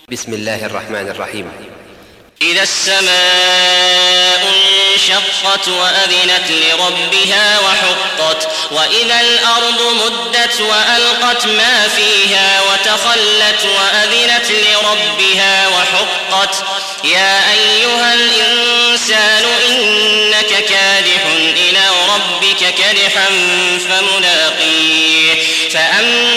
بسم الله الرحمن الرحيم. إذا السماء انشقت وأذنت لربها وحقت وإذا الأرض مدت وألقت ما فيها وتخلت وأذنت لربها وحقت يا أيها الإنسان إنك كادح إلى ربك كدحا فملاقيه فأما